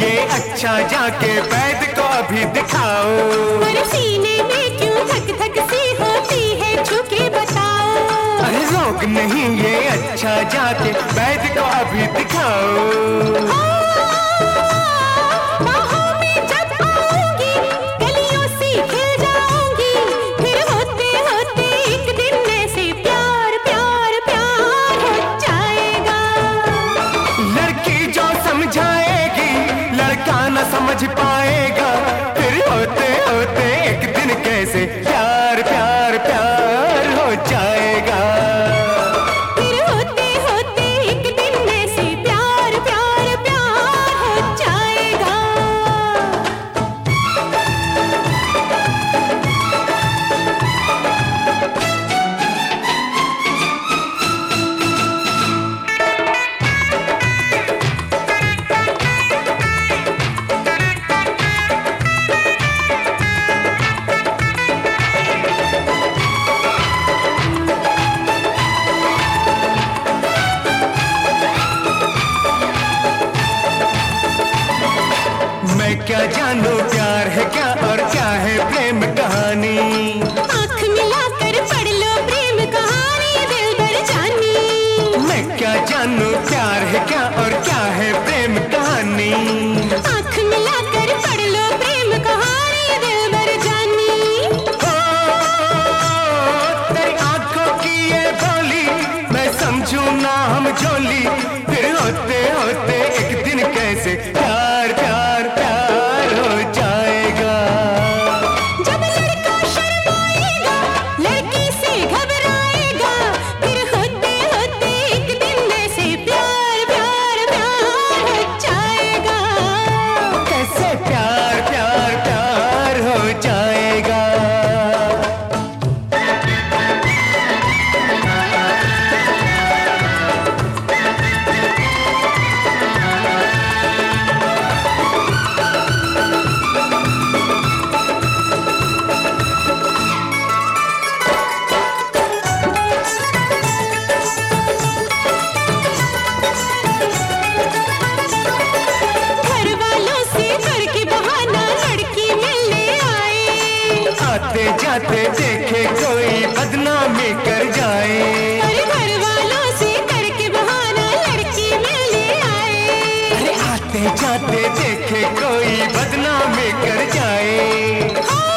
ये अच्छा, जाके वैद्य को अभी दिखाओ। अरे सीने में क्यों धक धक सी होती है, छू के बताओ। अरे रोग नहीं ये अच्छा, जाके वैद्य को अभी दिखाओ। समझ पाएगा फिर होते होते एक दिन कैसे प्यार प्यार प्यार हो जाएगा। फिर होते होते एक दिन ऐसे प्यार प्यार प्यार हो जाएगा। मैं क्या जानूं प्यार है क्या और क्या है प्रेम कहानी। आँख मिलाकर पढ़ लो प्रेम कहानी दिलबर जानी। मैं क्या जानूं प्यार है क्या और क्या है प्रेम कहानी। आँख मिलाकर पढ़ लो प्रेम कहानी दिलबर जानी। ओ, तेरी आंखों की ये बोली मैं समझूं ना हम जोली, फिर होते होते एक दिन कैसे प्यार प्यार प्यार हो जाएगा। जब लड़का शर्माएगा लड़की से घबराएगा, फिर होते होते एक दिन ऐसे प्यार प्यार प्यार हो जाएगा। कैसे प्यार प्यार प्यार हो जाएगा। आते जाते देखे कोई बदनामी कर जाए। अरे घर वालों से करके बहाना लड़की में ले आए। अरे आते जाते देखे कोई बदनामी कर जाए।